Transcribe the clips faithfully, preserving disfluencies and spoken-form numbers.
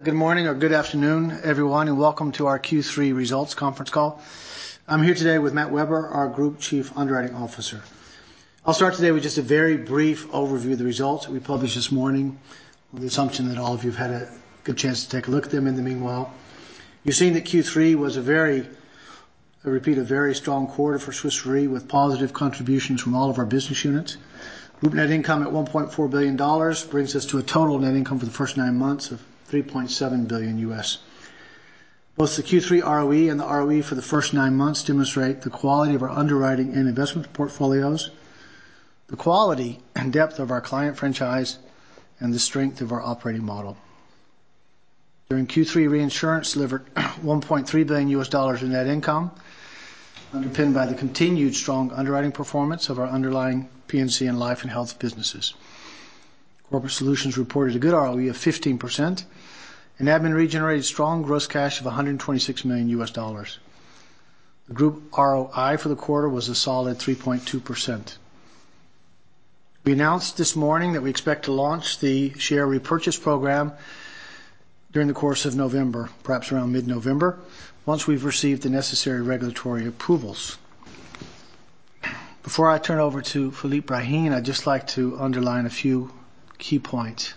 Good morning or good afternoon, everyone, and welcome to our Q three results conference call. I'm here today with Matt Weber, our Group Chief Underwriting Officer. I'll start today with just a very brief overview of the results that we published this morning, with the assumption that all of you have had a good chance to take a look at them in the meanwhile. You've seen that Q three was a very, I repeat, a very strong quarter for Swiss Re with positive contributions from all of our business units. Group net income at one point four billion dollars brings us to a total net income for the first nine months of three point seven billion U S. Both the Q three R O E and the R O E for the first nine months demonstrate the quality of our underwriting and investment portfolios, the quality and depth of our client franchise, and the strength of our operating model. During Q three, reinsurance delivered one point three billion U S dollars in net income, underpinned by the continued strong underwriting performance of our underlying P and C and life and health businesses. Corporate Solutions reported a good R O E of fifteen percent, and Admin Re generated strong gross cash of one hundred twenty-six million U S dollars. The group R O I for the quarter was a solid three point two percent. We announced this morning that we expect to launch the share repurchase program during the course of November, perhaps around mid-November, once we've received the necessary regulatory approvals. Before I turn over to Philippe Brahin, I'd just like to underline a few key points.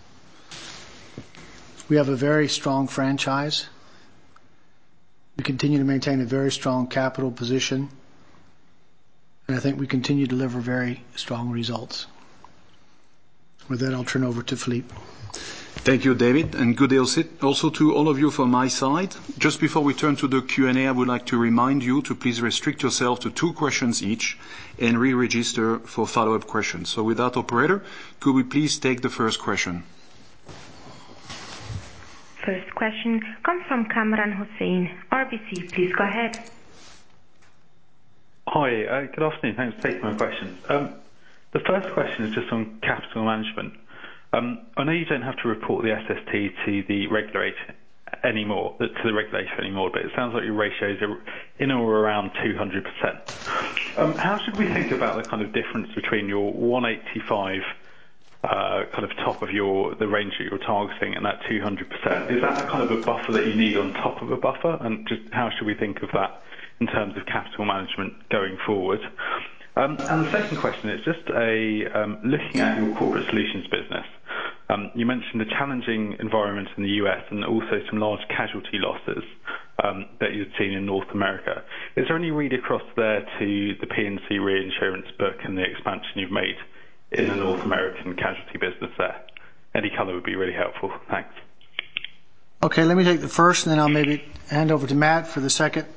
We have a very strong franchise. We continue to maintain a very strong capital position. And I think we continue to deliver very strong results. With that, I'll turn over to Philippe. Thank you, David, and good day also to all of you from my side. Just before we turn to the Q and A, I would like to remind you to please restrict yourself to two questions each and re-register for follow-up questions. So with that, operator, could we please take the first question? First question comes from Kamran Hossain, R B C. Please go ahead. Hi, uh, good afternoon. Thanks for taking my questions. Um, the first question is just on capital management. Um, I know you don't have to report the S S T to the regulator anymore, to the regulator anymore, but it sounds like your ratios are in or around two hundred percent. Um, how should we think about the kind of difference between your one eighty-five uh, kind of top of your the range that you're targeting and that two hundred percent? Is that a kind of a buffer that you need on top of a buffer? And just how should we think of that in terms of capital management going forward? Um, and the second question is just a um, looking at your corporate solutions business. Um, you mentioned the challenging environment in the U S and also some large casualty losses um, that you've seen in North America. Is there any read across there to the P and C reinsurance book and the expansion you've made in the North American casualty business there? Any colour would be really helpful. Thanks. Okay, let me take the first, and then I'll maybe hand over to Matt for the second.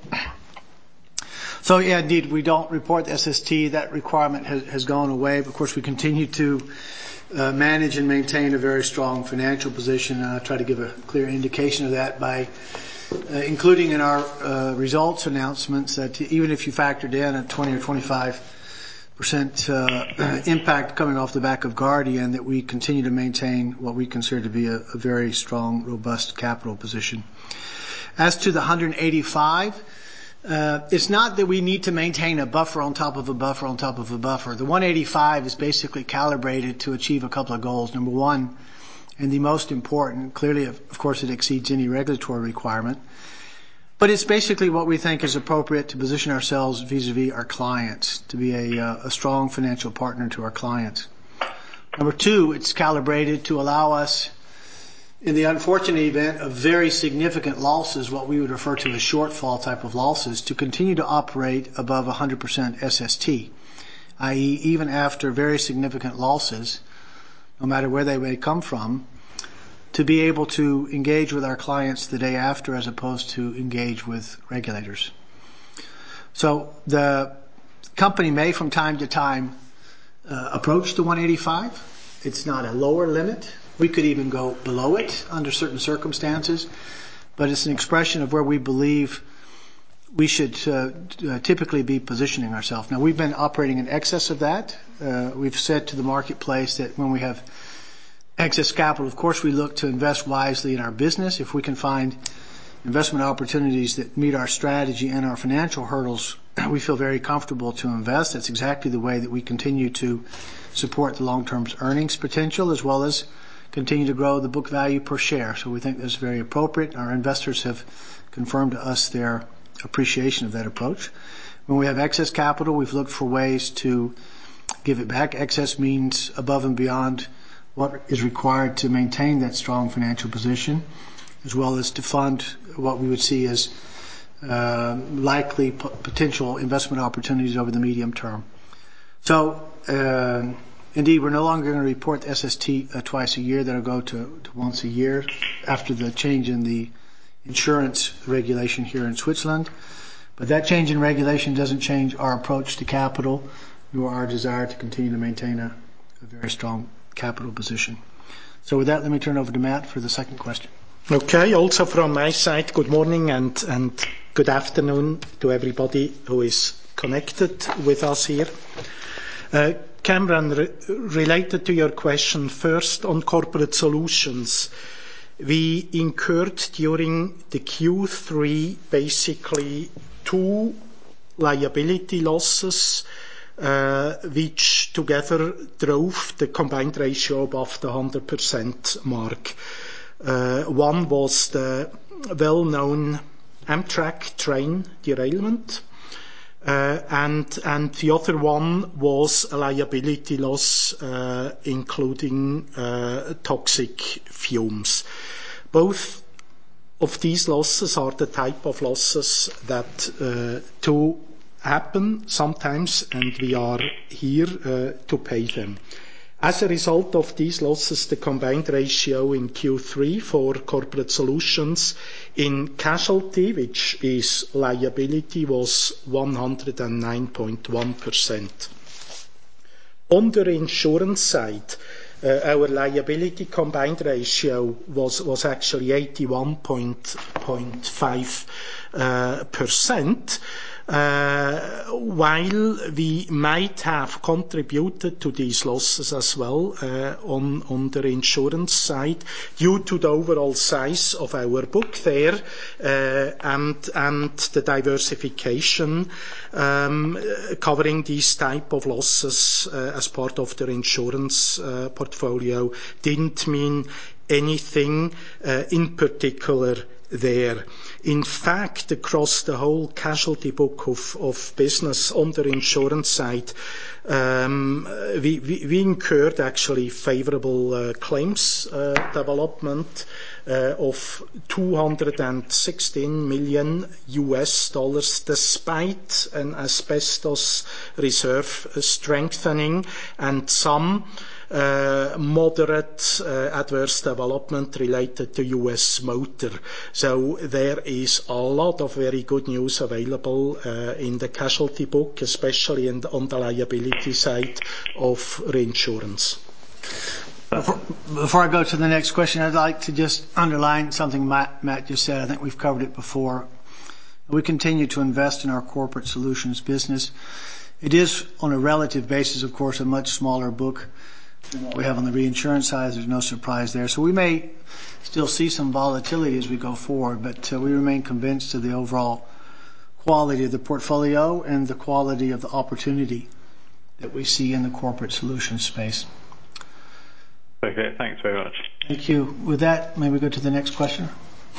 So, yeah, indeed, we don't report the S S T. That requirement has, has gone away. But of course, we continue to uh, manage and maintain a very strong financial position. And I try to give a clear indication of that by uh, including in our uh, results announcements that even if you factored in a twenty or twenty-five percent uh, impact coming off the back of Guardian, that we continue to maintain what we consider to be a, a very strong, robust capital position. As to the one hundred eighty-five, Uh, it's not that we need to maintain a buffer on top of a buffer on top of a buffer. The one eighty-five is basically calibrated to achieve a couple of goals. Number one, and the most important, clearly, of, of course, it exceeds any regulatory requirement. But it's basically what we think is appropriate to position ourselves vis-a-vis our clients, to be a, uh, a strong financial partner to our clients. Number two, it's calibrated to allow us, in the unfortunate event of very significant losses, what we would refer to as shortfall type of losses, to continue to operate above one hundred percent S S T, that is even after very significant losses, no matter where they may come from, to be able to engage with our clients the day after as opposed to engage with regulators. So the company may from time to time uh, approach the one eighty-five. It's not a lower limit. We could even go below it under certain circumstances, but it's an expression of where we believe we should uh, uh, typically be positioning ourselves. Now, we've been operating in excess of that. Uh, we've said to the marketplace that when we have excess capital, of course, we look to invest wisely in our business. If we can find investment opportunities that meet our strategy and our financial hurdles, we feel very comfortable to invest. That's exactly the way that we continue to support the long-term earnings potential as well as continue to grow the book value per share. So we think that's very appropriate. Our investors have confirmed to us their appreciation of that approach. When we have excess capital, we've looked for ways to give it back. Excess means above and beyond what is required to maintain that strong financial position, as well as to fund what we would see as uh, likely p- potential investment opportunities over the medium term. So, uh, indeed, we're no longer going to report S S T uh, twice a year. That'll go to, to once a year after the change in the insurance regulation here in Switzerland. But that change in regulation doesn't change our approach to capital, nor our desire to continue to maintain a, a very strong capital position. So with that, let me turn over to Matt for the second question. Okay, also from my side, good morning and, and good afternoon to everybody who is connected with us here. Uh, Cameron, re- related to your question, first on corporate solutions, we incurred during the Q three basically two liability losses, uh, which together drove the combined ratio above the one hundred percent mark. Uh, one was the well-known Amtrak train derailment, uh, and, and the other one was a liability loss, uh, including uh, toxic fumes. Both of these losses are the type of losses that uh, do happen sometimes, and we are here uh, to pay them. As a result of these losses, the combined ratio in Q three for corporate solutions in casualty, which is liability, was one hundred nine point one percent. On the reinsurance side, uh, our liability combined ratio was, was actually eighty-one point five percent. Uh, while we might have contributed to these losses as well uh, on, on the reinsurance side due to the overall size of our book there uh, and, and the diversification um, covering these type of losses uh, as part of the reinsurance uh, portfolio didn't mean anything uh, in particular there. In fact, across the whole casualty book of, of business on the insurance side, um, we, we, we incurred actually favorable uh, claims uh, development uh, of two hundred sixteen million U S dollars, despite an asbestos reserve strengthening and some Uh, moderate uh, adverse development related to U S motor. So there is a lot of very good news available uh, in the casualty book, especially in the, on the liability side of reinsurance. Before, before I go to the next question, I'd like to just underline something Matt, Matt just said. I think we've covered it before. We continue to invest in our corporate solutions business. It is, on a relative basis, of course, a much smaller book than what we have on the reinsurance side. There's no surprise there. So we may still see some volatility as we go forward, but uh, we remain convinced of the overall quality of the portfolio and the quality of the opportunity that we see in the corporate solutions space. Okay, thanks very much. Thank you. With that, may we go to the next question?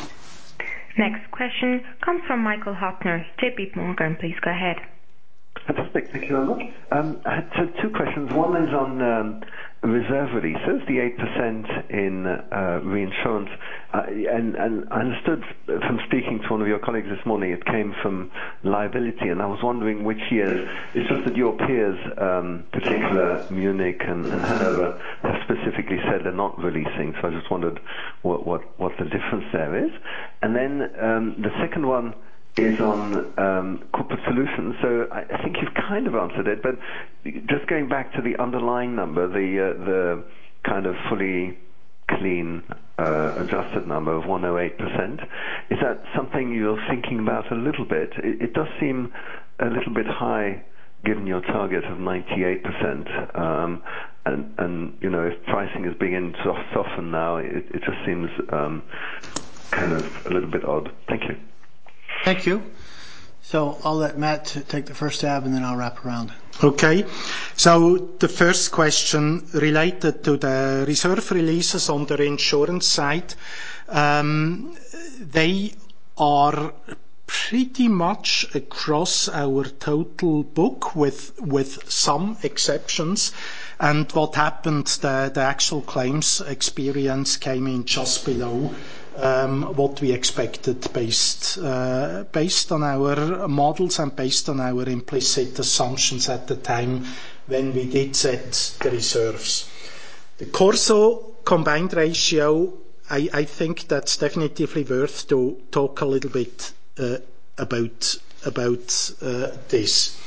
Next question comes from Michael Huttner, J P Morgan. Please go ahead. Fantastic. Thank you very much. Um, I had two, two questions. One is on um, reserve releases, the eight percent in uh, reinsurance. Uh, and, and I understood from speaking to one of your colleagues this morning it came from liability, and I was wondering which years. It's just that your peers, um, particular Munich and, and Hanover, have specifically said they're not releasing, so I just wondered what, what, what the difference there is. And then um, the second one is on um, corporate solutions. So I, I think you've kind of answered it, but just going back to the underlying number, the uh, the kind of fully clean uh, adjusted number of one hundred eight percent, is that something you're thinking about a little bit? It, it does seem a little bit high given your target of ninety-eight percent. Um, and, and, you know, if pricing is beginning to soften now, it, it just seems um, kind of a little bit odd. Thank you. Thank you. So I'll let Matt t- take the first stab, and then I'll wrap around. Okay. So the first question related to the reserve releases on the reinsurance side, um, they are pretty much across our total book with with some exceptions. And what happened, the, the actual claims experience came in just below um, what we expected based, uh, based on our models and based on our implicit assumptions at the time when we did set the reserves. The Corso combined ratio, I, I think that's definitively worth to talk a little bit uh, about, about uh, this.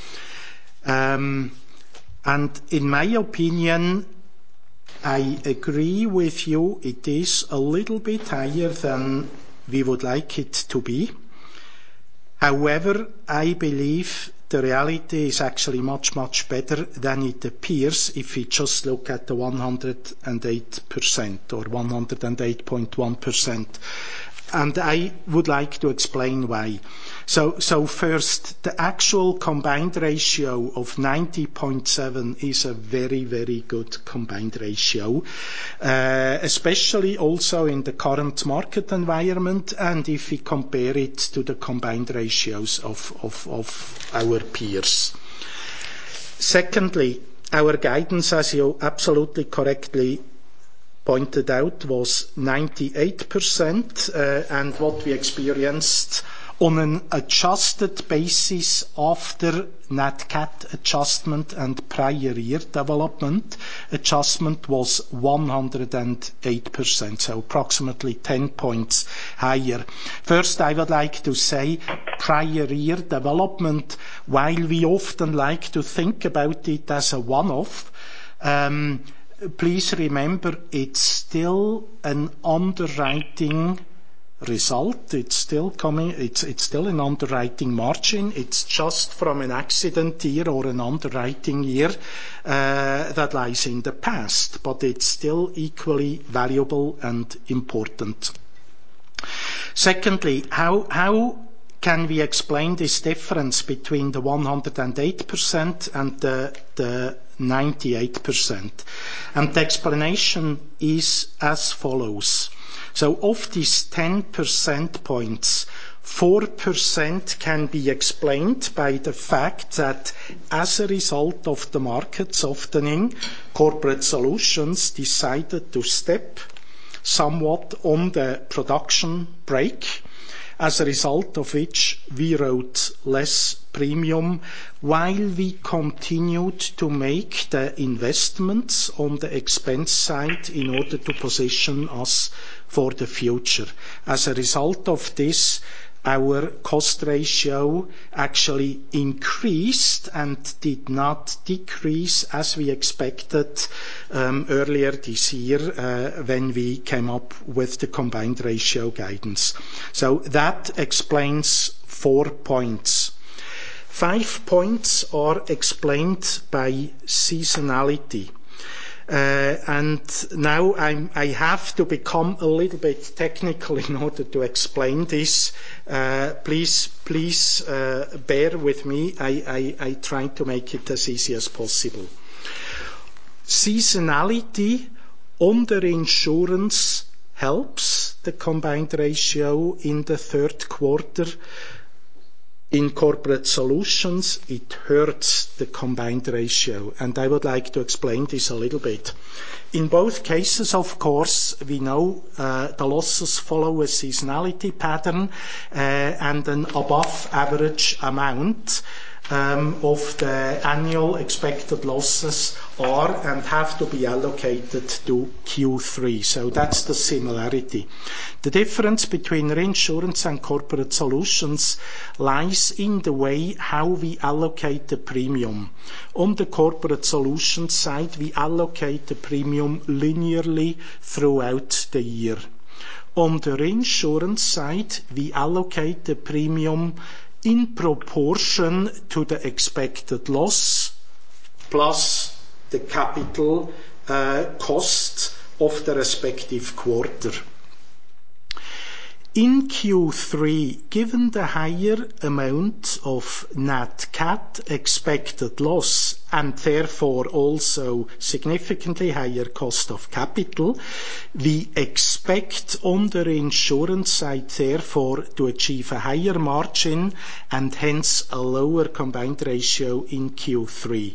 Um, And in my opinion, I agree with you, it is a little bit higher than we would like it to be. However, I believe the reality is actually much, much better than it appears if we just look at the one hundred eight percent or one hundred eight point one percent. And I would like to explain why. So, so first, the actual combined ratio of ninety point seven is a very, very good combined ratio, uh, especially also in the current market environment, and if we compare it to the combined ratios of, of, of our peers. Secondly, our guidance, as you absolutely correctly pointed out, was ninety-eight percent, uh, and what we experienced on an adjusted basis after Nat Cat adjustment and prior year development adjustment was one hundred eight percent, so approximately ten points higher. First, I would like to say prior year development, while we often like to think about it as a one-off, um, please remember it's still an underwriting result. It's still coming, it's, it's still an underwriting margin. It's just from an accident year or an underwriting year uh, that lies in the past, but it's still equally valuable and important. Secondly, how, how can we explain this difference between the one hundred eight percent and the, the ninety-eight percent? And the explanation is as follows. So of these ten percent points, four percent can be explained by the fact that as a result of the market softening, Corporate Solutions decided to step somewhat on the production brake, as a result of which we wrote less premium, while we continued to make the investments on the expense side in order to position us for the future. As a result of this, our cost ratio actually increased and did not decrease as we expected um, earlier this year uh, when we came up with the combined ratio guidance. So that explains four points. Five points are explained by seasonality. Uh, and now I'm, I have to become a little bit technical in order to explain this. Uh, please, please uh, bear with me. I, I, I try to make it as easy as possible. Seasonality on the reinsurance helps the combined ratio in the third quarter. In Corporate Solutions, it hurts the combined ratio, and I would like to explain this a little bit. In both cases, of course, we know uh, the losses follow a seasonality pattern uh, and an above-average amount um, of the annual expected losses are and have to be allocated to Q three. So that's the similarity. The difference between reinsurance and Corporate Solutions lies in the way how we allocate the premium. On the Corporate Solutions side, we allocate the premium linearly throughout the year. On the reinsurance side, we allocate the premium in proportion to the expected loss plus the capital uh, cost of the respective quarter. In Q three, given the higher amount of Nat Cat expected loss and therefore also significantly higher cost of capital, we expect on the reinsurance side, therefore, to achieve a higher margin and hence a lower combined ratio in Q three.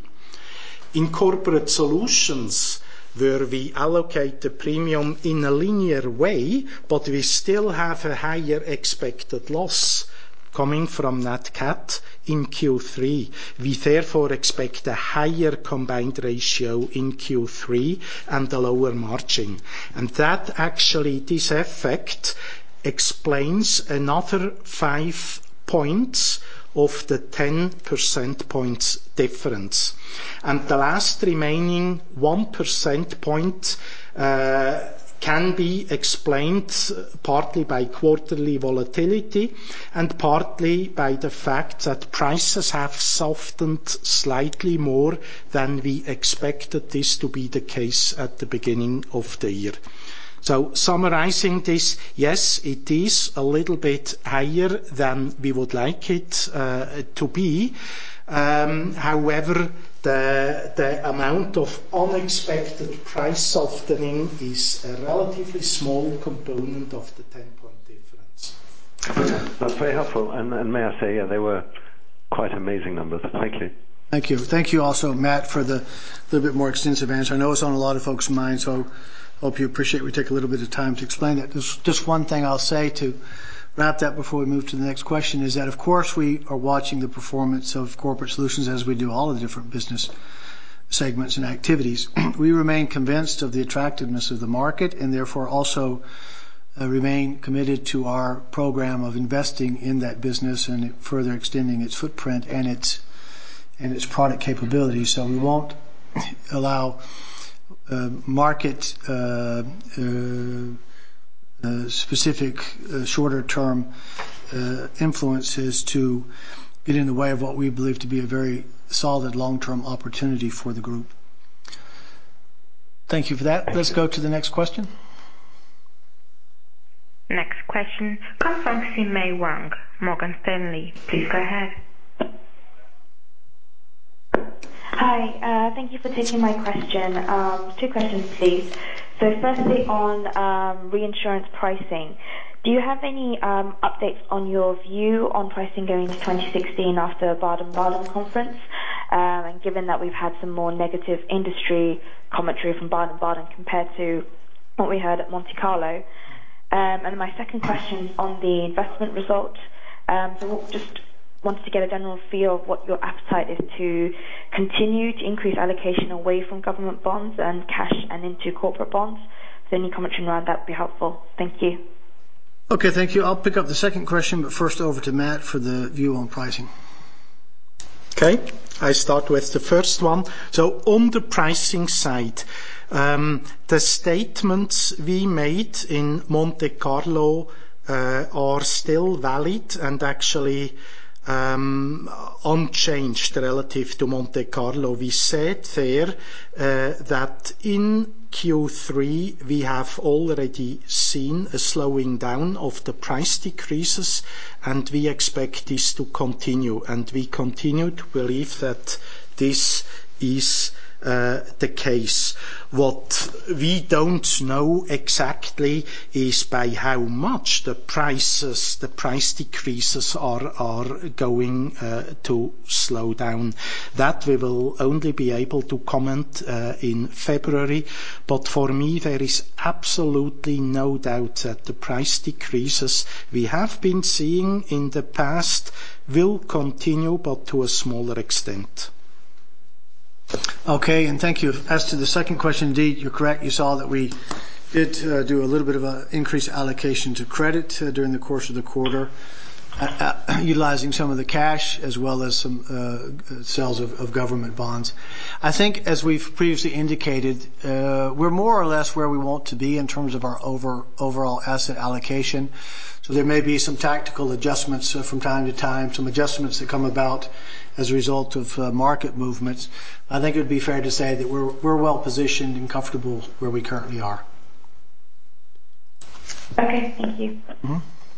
In Corporate Solutions, where we allocate the premium in a linear way, but we still have a higher expected loss coming from Nat Cat in Q three. We therefore expect a higher combined ratio in Q three and a lower margin. And that actually, this effect explains another five points of the ten percent points difference. And the last remaining one percent point uh, can be explained partly by quarterly volatility and partly by the fact that prices have softened slightly more than we expected this to be the case at the beginning of the year. So summarizing this, yes, it is a little bit higher than we would like it uh, to be. Um, however, the, the amount of unexpected price softening is a relatively small component of the ten-point difference. That's very helpful. And, and may I say, yeah, they were quite amazing numbers. Thank you. Thank you. Thank you also, Matt, for the little bit more extensive answer. I know it's on a lot of folks' minds, so hope you appreciate we take a little bit of time to explain that. Just, just one thing I'll say to wrap that before we move to the next question is that, of course, we are watching the performance of Corporate Solutions as we do all of the different business segments and activities. We remain convinced of the attractiveness of the market and therefore also uh, remain committed to our program of investing in that business and further extending its footprint and its, and its product capabilities. So we won't allow Uh, market uh, uh, uh, specific uh, shorter term uh, influences to get in the way of what we believe to be a very solid long term opportunity for the group. Thank you for that. Let's go to the next question. Next question comes from Xin-Mei Wang, Morgan Stanley. Please go ahead. Hi, uh, thank you for taking my question. Um, two questions, please. So firstly, on um, reinsurance pricing, do you have any um, updates on your view on pricing going into twenty sixteen after Baden-Baden conference? Um, and given that we've had some more negative industry commentary from Baden-Baden compared to what we heard at Monte Carlo. Um, and my second question on the investment result. Um, so just wanted to get a general feel of what your appetite is to continue to increase allocation away from government bonds and cash and into corporate bonds. So any commentary around that would be helpful. Thank you. Okay, thank you. I'll pick up the second question, but first over to Matt for the view on pricing. Okay, I start with the first one. So on the pricing side, um, the statements we made in Monte Carlo uh, are still valid and actually Um, unchanged relative to Monte Carlo. We said there uh, that in Q three we have already seen a slowing down of the price decreases and we expect this to continue, and we continue to believe that this is uh, the case. What we don't know exactly is by how much the prices, the price decreases are, are going uh, to slow down. That we will only be able to comment uh, in February, but for me there is absolutely no doubt that the price decreases we have been seeing in the past will continue, but to a smaller extent. Okay, and thank you. As to the second question, indeed, you're correct. You saw that we did uh, do a little bit of an increased allocation to credit uh, during the course of the quarter, uh, uh, utilizing some of the cash as well as some uh, sales of, of government bonds. I think, as we've previously indicated, uh, we're more or less where we want to be in terms of our over, overall asset allocation. So there may be some tactical adjustments uh, from time to time, some adjustments that come about as a result of uh, market movements. I think it would be fair to say that we're, we're well positioned and comfortable where we currently are. Okay, thank you. Mm-hmm.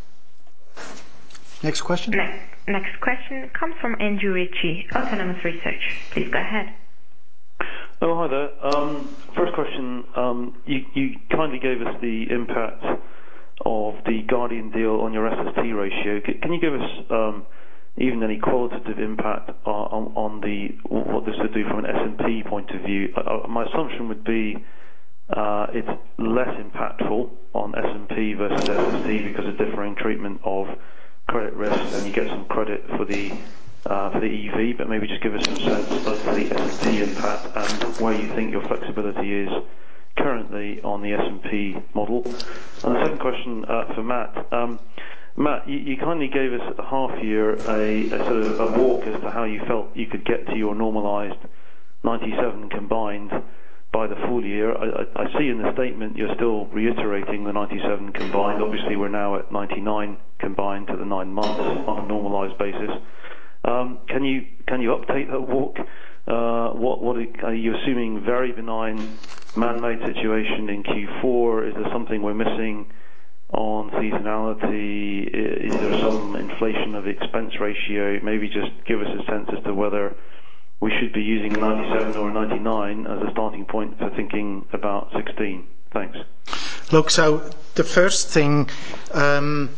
Next question. Next, next question comes from Andrew Ritchie, Autonomous Research. Please go ahead. Oh, hi there. Um, first question, um, you, you kindly gave us the impact of the Guardian deal on your S S T ratio. C- can you give us um, even any qualitative impact on, on the what this would do from an S and P point of view? Uh, my assumption would be uh, it's less impactful on S and P versus S S T because of differing treatment of credit risk, and you get some credit for the uh, for the E V, but maybe just give us some sense of the S and P impact and where you think your flexibility is currently on the S and P model. And the second question uh, for Matt. Um, Matt, you, you kindly gave us at the half year a, a sort of a walk as to how you felt you could get to your normalised ninety-seven combined by the full year. I, I, I see in the statement you're still reiterating the ninety-seven combined. Obviously, we're now at ninety-nine combined to the nine months on a normalised basis. Um, can you can you update that walk? Uh, what what are you assuming? Very benign man-made situation in Q four? Is there something we're missing on seasonality? Is there some inflation of the expense ratio? Maybe just give us a sense as to whether we should be using a ninety-seven or a ninety-nine as a starting point for thinking about sixteen. Thanks. Look, so the first thing, um,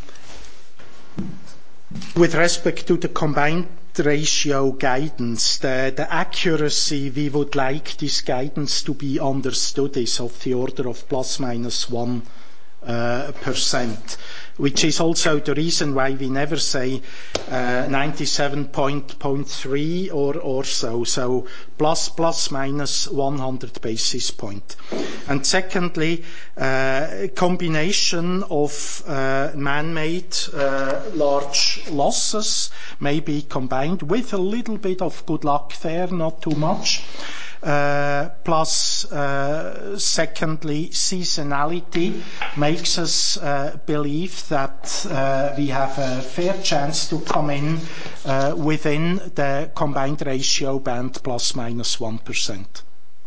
with respect to the combined ratio guidance, the, the accuracy we would like this guidance to be understood is of the order of plus minus one uh, percent, which is also the reason why we never say uh, ninety-seven point three or, or so. So plus plus minus one hundred basis point. And secondly, uh, combination of uh, man-made uh, large losses may be combined with a little bit of good luck there, not too much. Uh, plus, uh, secondly, seasonality makes us uh, believe that uh, we have a fair chance to come in uh, within the combined ratio band plus minus one percent.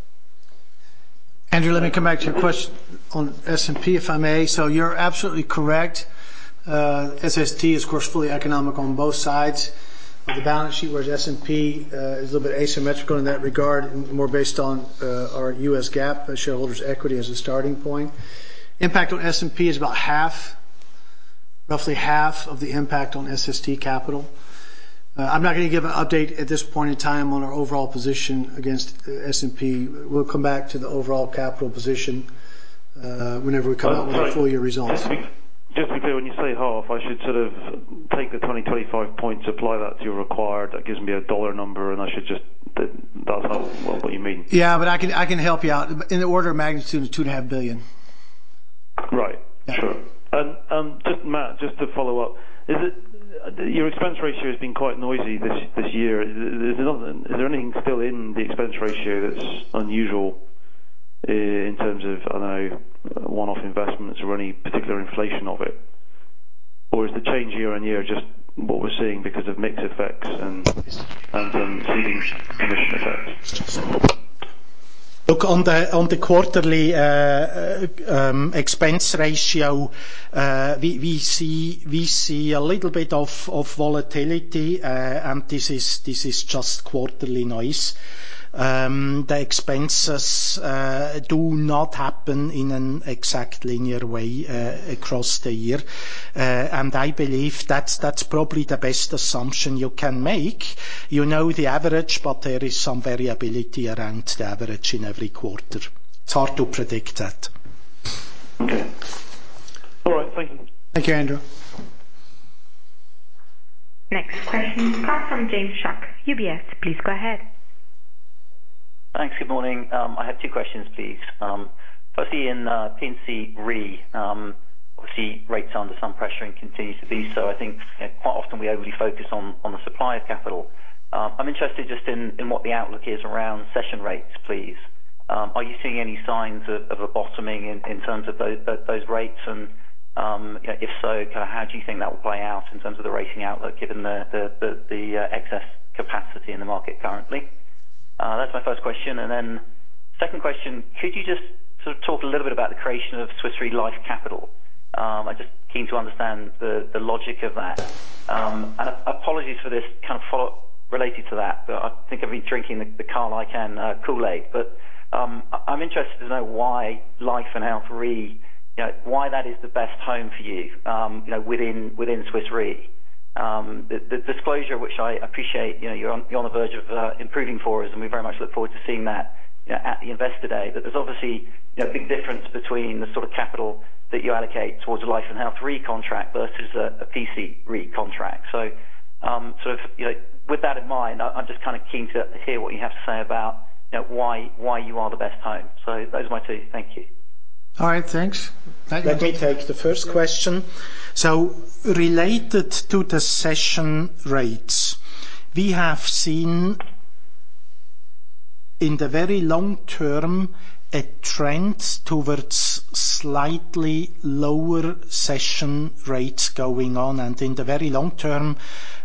Andrew, let me come back to your question on S and P, if I may. So you're absolutely correct. Uh, S S T is, of course, fully economic on both sides of the balance sheet, whereas S and P uh, is a little bit asymmetrical in that regard, and more based on uh, our U S GAAP, uh, shareholders' equity as a starting point. Impact on S and P is about half, roughly half of the impact on S S T capital. Uh, I'm not going to give an update at this point in time on our overall position against uh, S and P. We'll come back to the overall capital position uh, whenever we come uh, out with sorry, the full year results. Just to, be, just to be clear, when you say half, I should sort of take the twenty, twenty-five points, apply that to your required. That gives me a dollar number, and I should just, that, that's not well, what you mean. Yeah, but I can I can help you out. In the order of magnitude of two and a half billion. Right, yeah. Sure. And um, just Matt, just to follow up, is it your expense ratio has been quite noisy this this year. Is there, not, is there anything still in the expense ratio that's unusual in terms of, I don't know, one-off investments or any particular inflation of it? Or is the change year on year just what we're seeing because of mix effects and, and um, ceding commission effects? Look, on the on the quarterly uh, um, expense ratio, uh, we we see we see a little bit of of volatility, uh, and this is this is just quarterly noise. Um, the expenses uh, do not happen in an exact linear way uh, across the year, uh, and I believe that's that's probably the best assumption you can make. You know the average, but there is some variability around the average in every quarter. It's hard to predict that. Okay. All right. Thank you. Thank you, Andrew. Next question comes from James Shuck, U B S. Please go ahead. Thanks. Good morning. Um, I have two questions, please. Um, firstly, in uh, P and C Re, um, obviously rates are under some pressure and continue to be so. I think you know, quite often we overly focus on, on the supply of capital. Um, I'm interested just in, in what the outlook is around cession rates, please. Um, are you seeing any signs of, of a bottoming in, in terms of those, those rates? And um, you know, if so, kind of how do you think that will play out in terms of the rating outlook, given the, the, the, the uh, excess capacity in the market currently? Uh, that's my first question. And then second question, could you just sort of talk a little bit about the creation of Swiss Re Life Capital? Um, I'm just keen to understand the, the logic of that. Um, and apologies for this kind of follow-up related to that, but I think I've been drinking the, the Carl Icahn uh, Kool-Aid. But um, I'm interested to know why Life and Health Re, you know, why that is the best home for you, um, you know, within within Swiss Re. Um, the, the disclosure, which I appreciate, you know, you're on, you're on the verge of uh, improving for us, and we very much look forward to seeing that, you know, at the Investor Day. But there's obviously, you know, a big difference between the sort of capital that you allocate towards a Life and Health Re contract versus a, a P C Re contract. So, um, sort of, you know, with that in mind, I, I'm just kind of keen to hear what you have to say about, you know, why why you are the best home. So those are my two. Thank you. All right, thanks. Let me take the first question. So, related to the cession rates, we have seen in the very long term a trend towards slightly lower cession rates going on, and in the very long term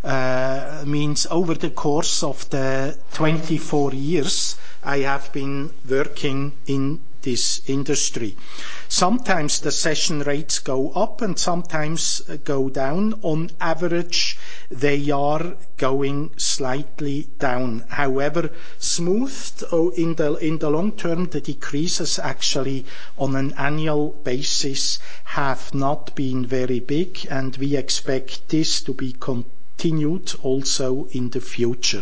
uh, means over the course of the twenty-four years I have been working in this industry. Sometimes the cession rates go up and sometimes go down. On average, they are going slightly down. However, smoothed in the, in the long term, the decreases actually on an annual basis have not been very big, and we expect this to be continued also in the future.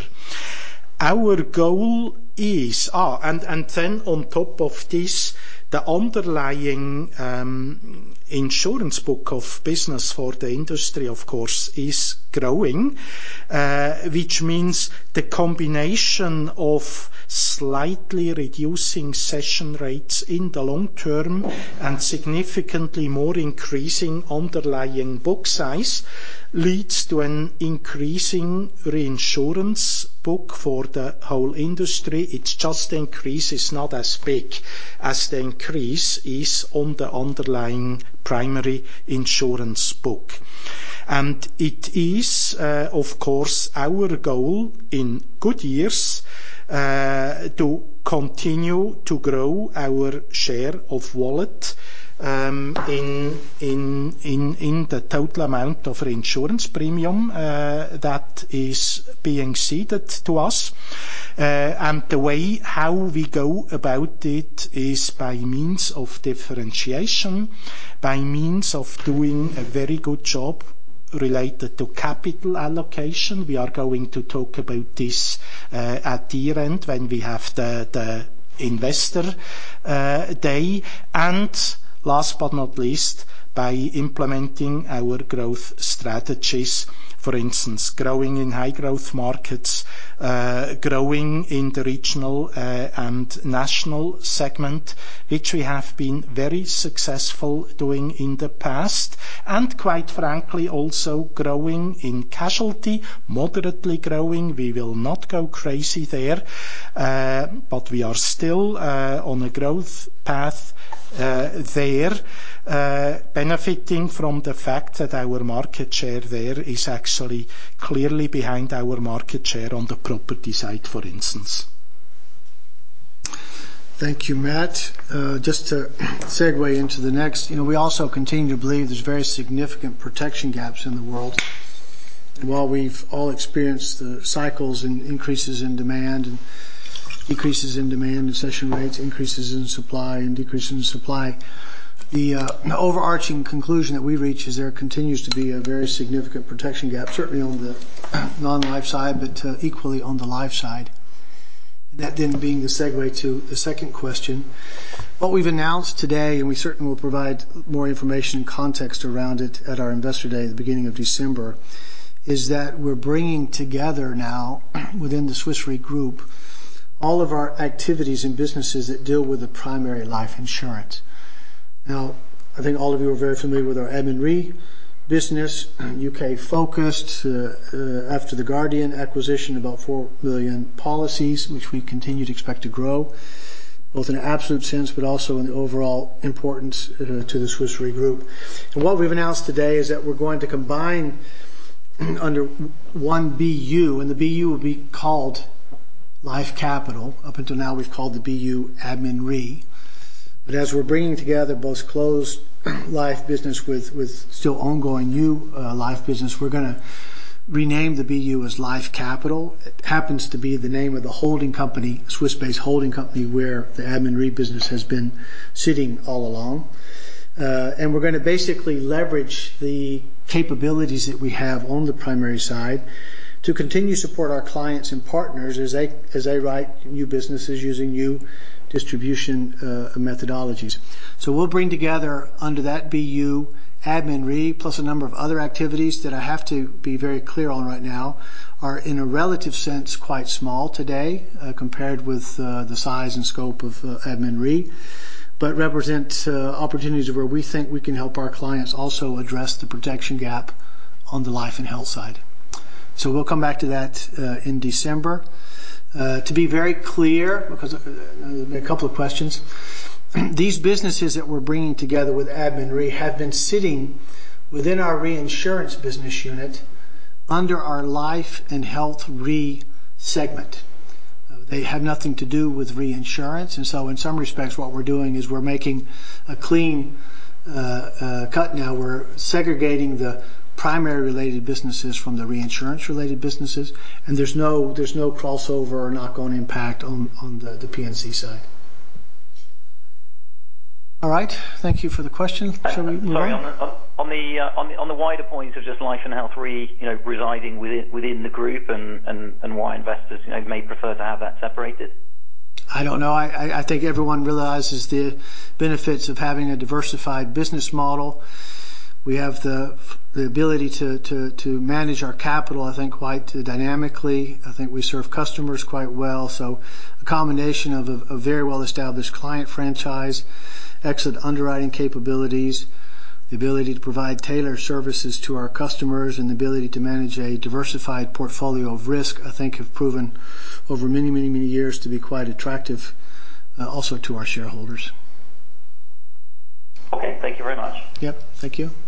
Our goal is, ah, and, and then on top of this, the underlying um, insurance book of business for the industry, of course, is growing, uh, which means the combination of slightly reducing cession rates in the long term and significantly more increasing underlying book size leads to an increasing reinsurance book for the whole industry. It's just the increase is not as big as the increase is on the underlying primary insurance book. And it is, uh, of course, our goal in good years uh, to continue to grow our share of wallet Um, in, in, in, in the total amount of reinsurance premium uh, that is being ceded to us. Uh, and the way how we go about it is by means of differentiation, by means of doing a very good job related to capital allocation. We are going to talk about this uh, at year end when we have the, the investor uh, day. And last but not least, by implementing our growth strategies, for instance, growing in high growth markets, uh, growing in the regional uh, and national segment, which we have been very successful doing in the past, and quite frankly also growing in casualty, moderately growing. We will not go crazy there, uh, but we are still uh, on a growth path Uh, there, uh, benefiting from the fact that our market share there is actually clearly behind our market share on the property side, for instance. Thank you, Matt. Uh, just to segue into the next, you know, we also continue to believe there's very significant protection gaps in the world. And while we've all experienced the cycles and increases in demand and decreases in demand and cession rates, increases in supply and decreases in supply, the, uh, the overarching conclusion that we reach is there continues to be a very significant protection gap, certainly on the non-life side, but uh, equally on the life side. And that then being the segue to the second question. What we've announced today, and we certainly will provide more information and context around it at our Investor Day at the beginning of December, is that we're bringing together now within the Swiss Re Group all of our activities and businesses that deal with the primary life insurance. Now, I think all of you are very familiar with our Admin Re business, U K focused, uh, uh, after the Guardian acquisition, about four million policies, which we continue to expect to grow, both in an absolute sense, but also in the overall importance uh, to the Swiss Re Group. And what we've announced today is that we're going to combine under one B U, and the B U will be called Life Capital. Up until now, we've called the B U Admin Re. But as we're bringing together both closed life business with, with still ongoing new uh, life business, we're going to rename the B U as Life Capital. It happens to be the name of the holding company, Swiss-based holding company, where the Admin Re business has been sitting all along. Uh, and we're going to basically leverage the capabilities that we have on the primary side to continue to support our clients and partners as they, as they write new businesses using new distribution uh, methodologies. So we'll bring together under that B U Admin Re plus a number of other activities that I have to be very clear on right now are in a relative sense quite small today uh, compared with uh, the size and scope of uh, Admin Re, but represent uh, opportunities where we think we can help our clients also address the protection gap on the life and health side. So we'll come back to that uh, in December. Uh, to be very clear, because uh, there have been a couple of questions, these businesses that we're bringing together with Admin Re have been sitting within our reinsurance business unit under our life and health re segment. Uh, they have nothing to do with reinsurance, and so in some respects what we're doing is we're making a clean uh, uh, cut now. We're segregating the primary related businesses from the reinsurance related businesses, and there's no there's no crossover or knock-on impact on, on the, the P and C side. All right, thank you for the question. Shall we move Sorry, on? on the on the, uh, on the on the wider point of just life and health re, you know, residing within within the group, and, and, and why investors, you know, may prefer to have that separated. I don't know. I, I think everyone realizes the benefits of having a diversified business model. We have the the ability to, to, to manage our capital, I think, quite dynamically. I think we serve customers quite well. So a combination of a, a very well-established client franchise, excellent underwriting capabilities, the ability to provide tailored services to our customers, and the ability to manage a diversified portfolio of risk, I think have proven over many, many, many years to be quite attractive uh, also to our shareholders. Okay, thank you very much. Yep, thank you.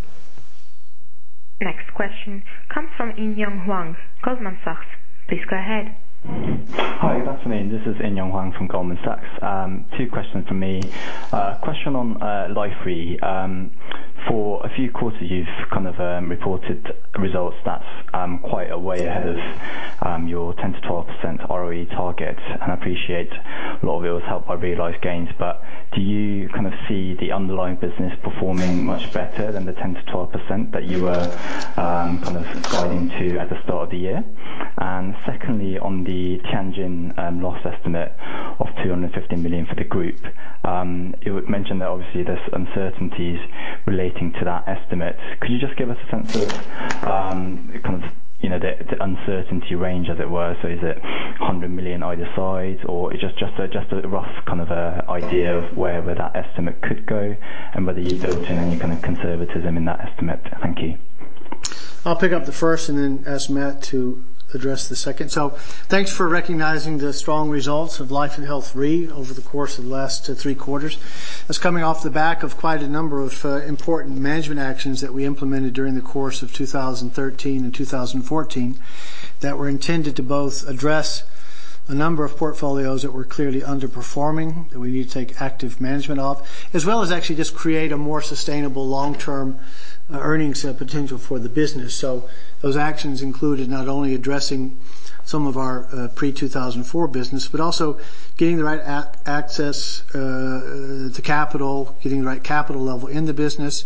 Next question comes from In Young Huang, Goldman Sachs. Please go ahead. Hi, good afternoon. This is In Young Huang from Goldman Sachs. Um, two questions from me. Uh, question on uh, Life Re. Um, for a few quarters, you've kind of um, reported results that's um, quite a way ahead of um, your ten to twelve percent R O E target, and I appreciate a lot of it was helped by realised gains, but do you kind of see the underlying business performing much better than the ten to twelve percent that you were um, kind of guiding to at the start of the year? And secondly, on the Tianjin um, loss estimate of two hundred fifty million for the group, um, it was mentioned that obviously there's uncertainties relating to that estimate. Could you just give us a sense of um, kind of, you know, the, the uncertainty range, as it were? So is it one hundred million either side, or just just a, just a rough kind of a idea of where, where that estimate could go, and whether you built in any kind of conservatism in that estimate? Thank you. I'll pick up the first and then ask Matt to address the second. So thanks for recognizing the strong results of Life and Health Re over the course of the last uh, three quarters. That's coming off the back of quite a number of uh, important management actions that we implemented during the course of two thousand thirteen and two thousand fourteen that were intended to both address a number of portfolios that were clearly underperforming, that we need to take active management of, as well as actually just create a more sustainable long-term uh, earnings uh, potential for the business. So those actions included not only addressing some of our uh, pre two thousand four business, but also getting the right ac- access uh, to capital, getting the right capital level in the business,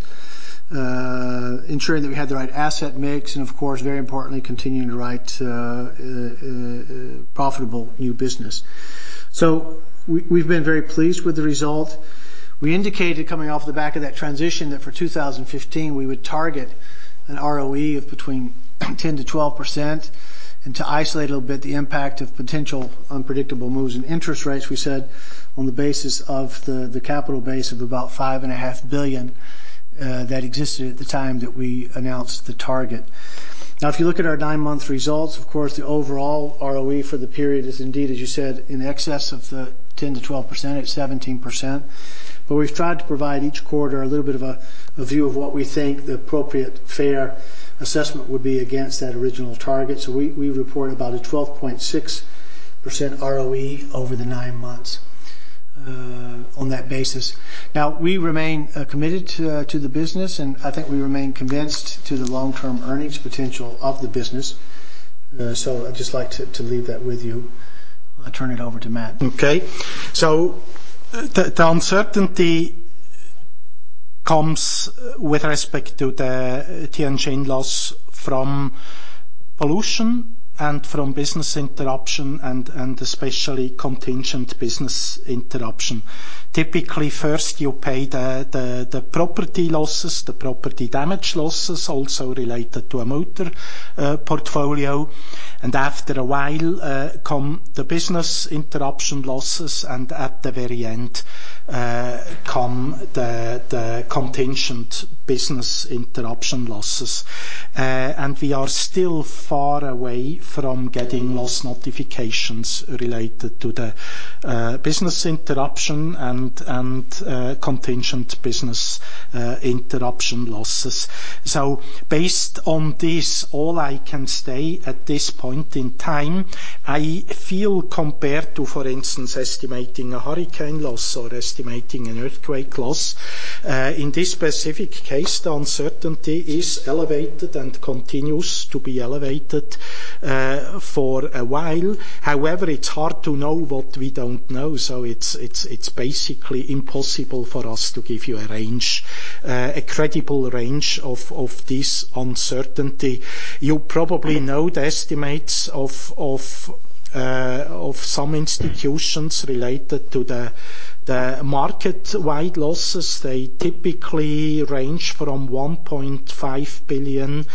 uh, ensuring that we had the right asset mix, and of course, very importantly, continuing to write uh, uh, uh, profitable new business. So we, we've been very pleased with the result. We indicated coming off the back of that transition that for two thousand fifteen we would target an R O E of between ten to twelve percent, and to isolate a little bit the impact of potential unpredictable moves in interest rates, we said on the basis of the, the capital base of about five and a half billion uh, that existed at the time that we announced the target. Now, if you look at our nine-month results, of course, the overall R O E for the period is indeed, as you said, in excess of the ten to twelve percent at seventeen percent. But we've tried to provide each quarter a little bit of a, a view of what we think the appropriate, fair assessment would be against that original target. So we, we report about a twelve point six percent R O E over the nine months. uh, on that basis. Now, we remain uh, committed to, uh, to the business, and I think we remain convinced to the long-term earnings potential of the business. Uh, so I'd just like to, to leave that with you. I'll turn it over to Matt. Okay. So the, the uncertainty comes with respect to the Tianjin loss from pollution and from business interruption and, and especially contingent business interruption. Typically, first you pay the, the, the property losses, the property damage losses, also related to a motor uh, portfolio. And after a while uh, come the business interruption losses, and at the very end uh, come the, the contingent business interruption losses. Uh, and we are still far away from getting loss notifications related to the uh, business interruption and, and uh, contingent business uh, interruption losses. So based on this, all I can say at this point in time, I feel compared to, for instance, estimating a hurricane loss or estimating an earthquake loss, uh, in this specific case, the uncertainty is elevated and continues to be elevated uh, for a while. However, it's hard to know what we don't know, so it's it's it's basically impossible for us to give you a range, uh, a credible range of of this uncertainty. You probably know the estimates of of uh, of some institutions related to the The market-wide losses, they typically range from one point five billion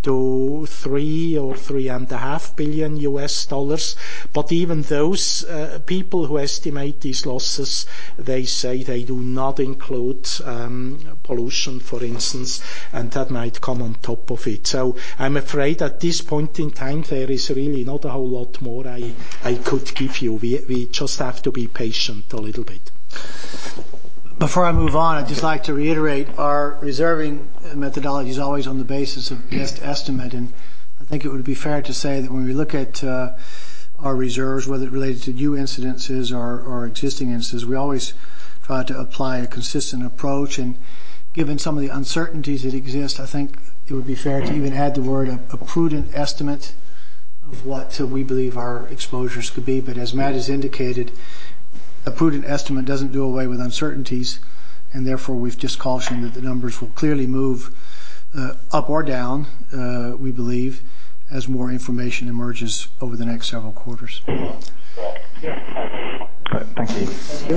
to three or three and a half billion U S dollars. But even those uh, people who estimate these losses, they say they do not include um, pollution, for instance, and that might come on top of it. So I'm afraid at this point in time there is really not a whole lot more I, I could give you. We, we just have to be patient a little bit. Before I move on, I'd just like to reiterate our reserving methodology is always on the basis of best estimate, and I think it would be fair to say that when we look at uh, our reserves, whether related to new incidences or, or existing instances, we always try to apply a consistent approach, and given some of the uncertainties that exist, I think it would be fair to even add the word a, a prudent estimate of what uh, we believe our exposures could be. But as Matt has indicated, a prudent estimate doesn't do away with uncertainties, and therefore we've just cautioned that the numbers will clearly move uh, up or down, uh, we believe, as more information emerges over the next several quarters. Thank you.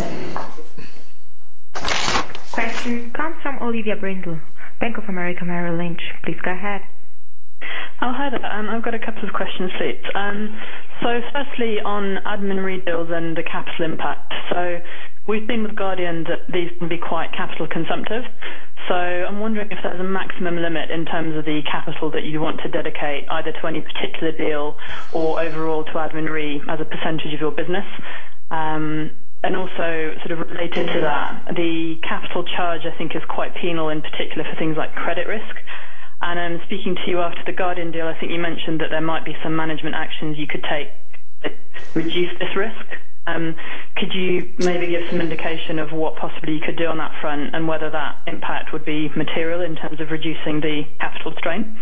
Question comes from Olivia Brindle, Bank of America Merrill Lynch. Please go ahead. Oh, hi there. Um, I've got a couple of questions, please. Um, so firstly, on admin redeals and the capital impact. So we've seen with Guardian that these can be quite capital consumptive. So I'm wondering if there's a maximum limit in terms of the capital that you want to dedicate either to any particular deal or overall to admin re as a percentage of your business. Um, and also sort of related to that, the capital charge I think is quite penal in particular for things like credit risk. And um, speaking to you after the Guardian deal, I think you mentioned that there might be some management actions you could take to reduce this risk. Um, could you maybe give some indication of what possibly you could do on that front and whether that impact would be material in terms of reducing the capital strain?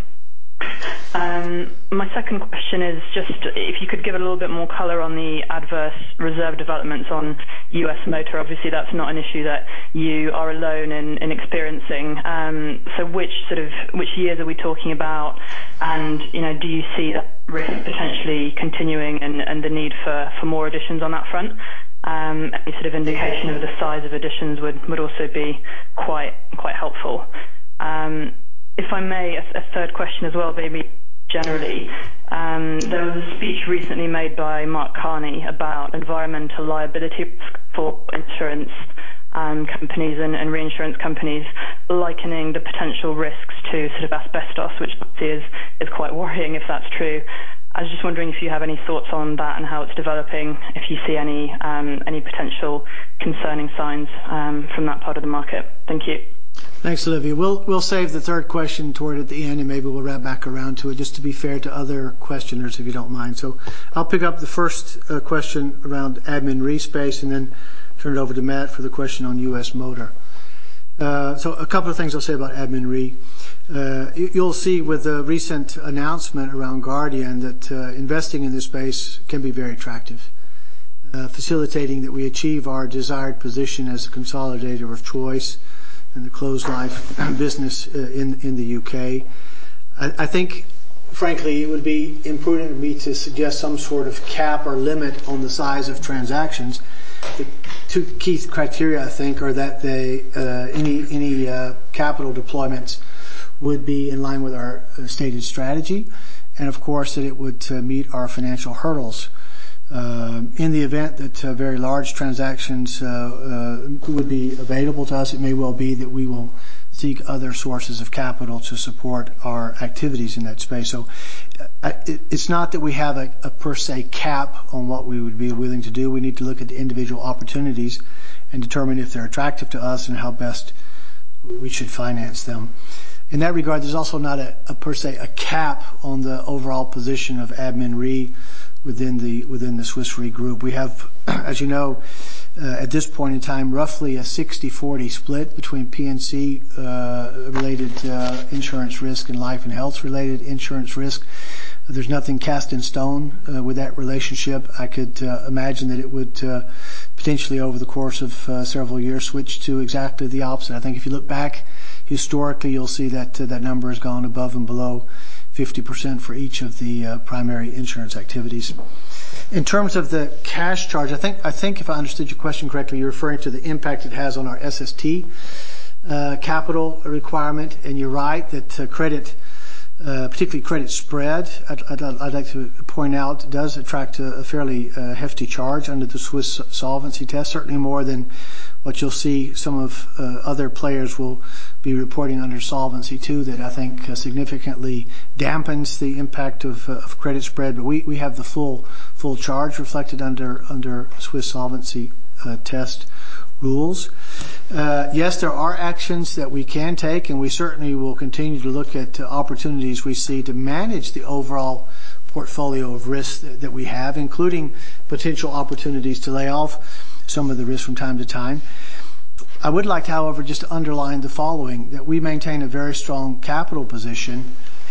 Um, my second question is just if you could give a little bit more colour on the adverse reserve developments on U S motor. Obviously, that's not an issue that you are alone in, in experiencing. Um, so, which sort of which years are we talking about? And you know, do you see that risk potentially continuing and, and the need for, for more additions on that front? Um, any sort of indication of the size of additions would, would also be quite quite helpful. Um, If I may, a, a third question as well, maybe generally. Um, there was a speech recently made by Mark Carney about environmental liability risk for insurance um, companies and, and reinsurance companies, likening the potential risks to sort of asbestos, which is, is quite worrying if that's true. I was just wondering if you have any thoughts on that and how it's developing, if you see any um, any potential concerning signs um, from that part of the market. Thank you. Thanks, Olivia. We'll we'll save the third question toward at the end, and maybe we'll wrap back around to it, just to be fair to other questioners, if you don't mind. So I'll pick up the first uh, question around admin re space, and then turn it over to Matt for the question on U S Motor. Uh, so a couple of things I'll say about Admin Re. Uh, you'll see with the recent announcement around Guardian that uh, investing in this space can be very attractive, uh, facilitating that we achieve our desired position as a consolidator of choice in the closed life business uh, in, in the U K. I, I think, frankly, it would be imprudent of me to suggest some sort of cap or limit on the size of transactions. The two key criteria, I think, are that they, uh, any, any uh, capital deployments would be in line with our uh, stated strategy, and of course that it would uh, meet our financial hurdles. Uh, in the event that uh, very large transactions uh, uh, would be available to us, it may well be that we will seek other sources of capital to support our activities in that space. So uh, it, it's not that we have a, a per se cap on what we would be willing to do. We need to look at the individual opportunities and determine if they're attractive to us and how best we should finance them. In that regard, there's also not a, a per se a cap on the overall position of Admin Re within the within the Swiss Re group. We have, as you know, uh, at this point in time, roughly a sixty forty split between P and C uh, related uh, insurance risk and life and health related insurance risk. There's nothing cast in stone uh, with that relationship. I could uh, imagine that it would uh, potentially, over the course of uh, several years, switch to exactly the opposite. I think if you look back historically, you'll see that uh, that number has gone above and below fifty percent for each of the uh, primary insurance activities. In terms of the cash charge, I think I think if I understood your question correctly, you're referring to the impact it has on our S S T uh, capital requirement, and you're right that uh, credit, uh, particularly credit spread, I'd, I'd, I'd like to point out, does attract a, a fairly uh, hefty charge under the Swiss solvency test, certainly more than what you'll see some of uh, other players will be reporting under Solvency two, that I think uh, significantly dampens the impact of, uh, of credit spread. But we, we have the full full charge reflected under under Swiss Solvency uh, test rules. Uh, yes, there are actions that we can take, and we certainly will continue to look at uh, opportunities we see to manage the overall portfolio of risks that, that we have, including potential opportunities to lay off some of the risk from time to time. I would like, however, just to underline the following, that we maintain a very strong capital position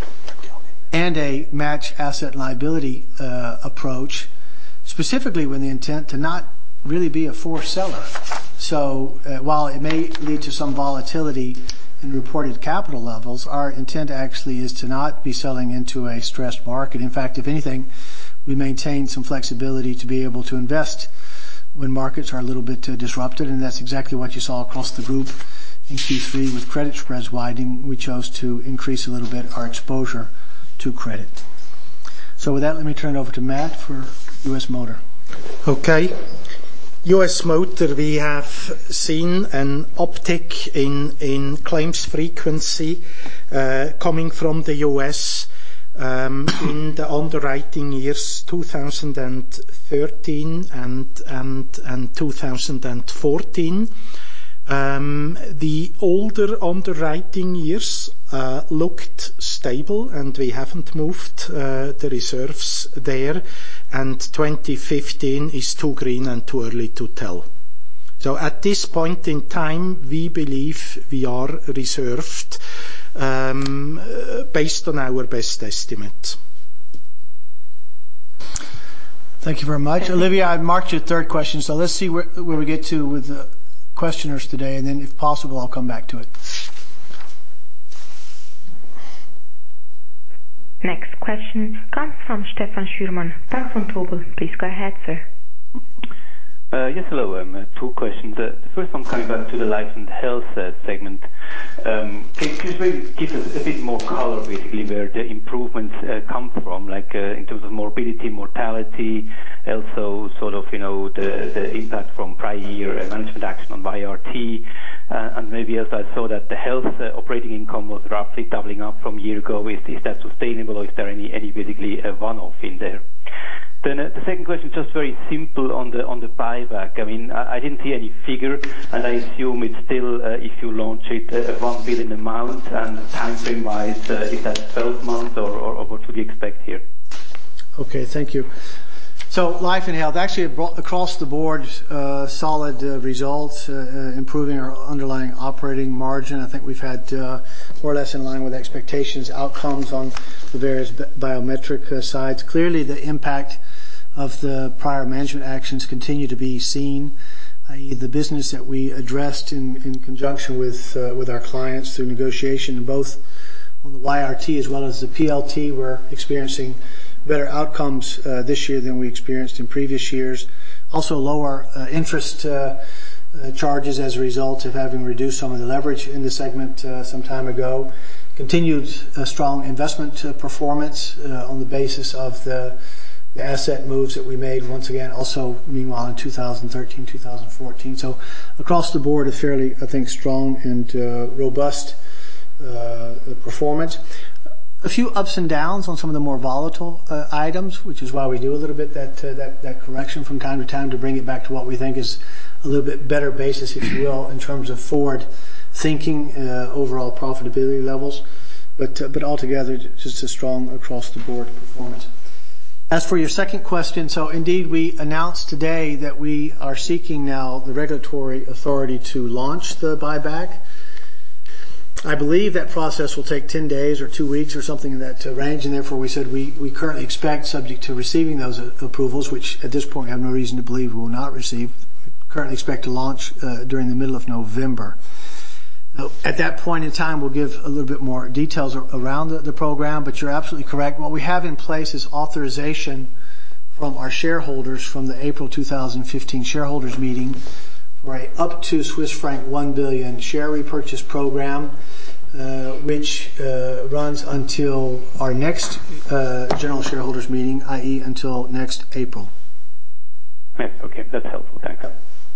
and a match asset and liability uh, approach, specifically with the intent to not really be a forced seller. So uh, while it may lead to some volatility in reported capital levels, our intent actually is to not be selling into a stressed market. In fact, if anything, we maintain some flexibility to be able to invest when markets are a little bit uh, disrupted, and that's exactly what you saw across the group in Q three with credit spreads widening. We chose to increase a little bit our exposure to credit. So with that, let me turn it over to Matt for U S Motor. Okay. U S Motor, we have seen an uptick in, in claims frequency uh, coming from the U S Um, in the underwriting years two thousand thirteen and, and, and two thousand fourteen. Um, the older underwriting years uh, looked stable, and we haven't moved uh, the reserves there, and twenty fifteen is too green and too early to tell. So at this point in time, we believe we are reserved Um, based on our best estimate. Thank you very much. Olivia, I marked your third question, so let's see where, where we get to with the questioners today, and then if possible, I'll come back to it. Next question comes from Stefan Schürmann, Bank Vontobel. Please go ahead, sir. Uh, yes, hello. Um, uh, two questions. Uh, the first one coming back to the life and health uh, segment. Um, can, can you maybe give us a bit more color, basically, where the improvements uh, come from, like uh, in terms of morbidity, mortality, also sort of, you know, the, the impact from prior year uh, management action on Y R T, uh, and maybe also I saw that the health uh, operating income was roughly doubling up from a year ago. Is, is that sustainable, or is there any, any basically a one-off in there? Then uh, the second question is just very simple on the on the buyback. I mean, I, I didn't see any figure, and I assume it's still, uh, if you launch it, a uh, one billion amount, and time frame wise, uh, is that twelve months, or, or, or what should we expect here? Okay, thank you. So life and health, actually across the board, uh, solid uh, results, uh, uh, improving our underlying operating margin. I think we've had uh, more or less in line with expectations, outcomes on the various biometric uh, sides. Clearly the impact of the prior management actions continue to be seen, that is the business that we addressed in, in conjunction with uh, with our clients through negotiation, both on the Y R T as well as the P L T. We're experiencing better outcomes uh, this year than we experienced in previous years. Also lower uh, interest uh, uh, charges as a result of having reduced some of the leverage in the segment uh, some time ago. Continued uh, strong investment uh, performance uh, on the basis of the, the asset moves that we made once again, also meanwhile in two thousand thirteen, two thousand fourteen. So across the board a fairly, I think, strong and uh, robust uh, performance. A few ups and downs on some of the more volatile uh, items, which is why we do a little bit that, uh, that that correction from time to time to bring it back to what we think is a little bit better basis, if you will, in terms of forward thinking, uh, overall profitability levels. But uh, but altogether, just a strong across the board performance. As for your second question, so indeed we announced today that we are seeking now the regulatory authority to launch the buyback. I believe that process will take ten days or two weeks or something in that uh, range, and therefore we said we, we currently expect, subject to receiving those uh, approvals, which at this point we have no reason to believe we will not receive, we currently expect to launch uh, during the middle of November. Now, at that point in time, we'll give a little bit more details around the, the program, but you're absolutely correct. What we have in place is authorization from our shareholders from the April two thousand fifteen shareholders meeting for a up to Swiss franc one billion share repurchase program, uh, which uh, runs until our next uh, general shareholders meeting, that is until next April. Yes, okay, that's helpful. Thanks.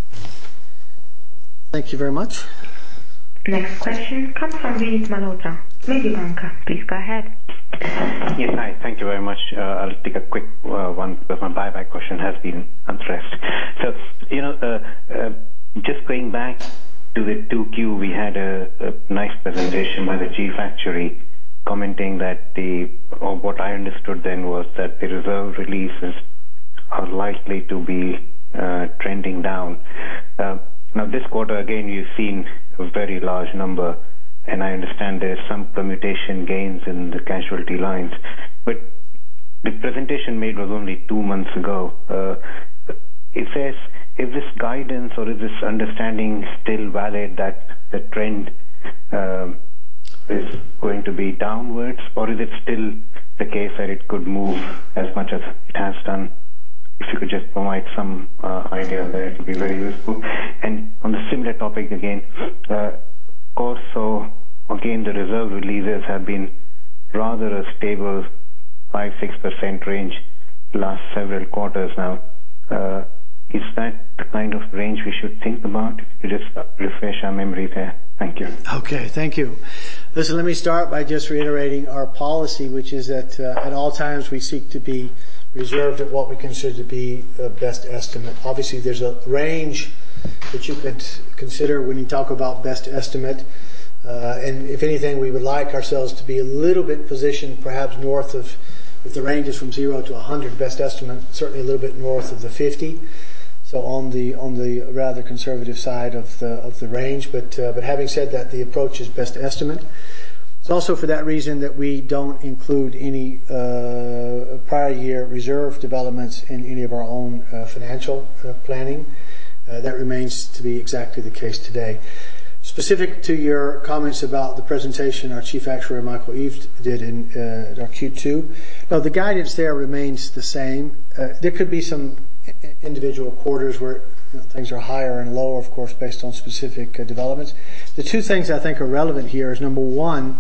Thank you very much. Next question comes from Vinit Malhotra, Mediobanca. Please go ahead. Yes, hi. Thank you very much. Uh, I'll take a quick uh, one because my buyback question has been addressed. So, you know, uh, uh, just going back to the two Q, we had a, a nice presentation by the chief actuary commenting that the, or what I understood then was that the reserve releases are likely to be uh, trending down. Uh, now this quarter again you've seen a very large number, and I understand there's some commutation gains in the casualty lines, but the presentation made was only two months ago. Uh, is, there, is this guidance or is this understanding still valid that the trend uh, is going to be downwards, or is it still the case that it could move as much as it has done? If you could just provide some uh, idea there, it would be very useful. And on the similar topic again, uh, also, again, the reserve releases have been rather a stable five to six percent range last several quarters now. Uh, is that the kind of range we should think about? If you could just refresh our memory there. Thank you. Okay, thank you. Listen, let me start by just reiterating our policy, which is that uh, at all times we seek to be reserved at what we consider to be a best estimate. Obviously, there's a range that you could consider when you talk about best estimate. Uh, and if anything, we would like ourselves to be a little bit positioned perhaps north of, if the range is from zero to one hundred, best estimate, certainly a little bit north of the fifty. So on the on the rather conservative side of the of the range. But uh, but having said that, the approach is best estimate. It's also for that reason that we don't include any uh, prior year reserve developments in any of our own uh, financial uh, planning. Uh, that remains to be exactly the case today. Specific to your comments about the presentation our Chief Actuary Michael Eves did in uh, our Q two, no, the guidance there remains the same. Uh, there could be some individual quarters where you know, things are higher and lower, of course, based on specific uh, developments. The two things I think are relevant here is, number one,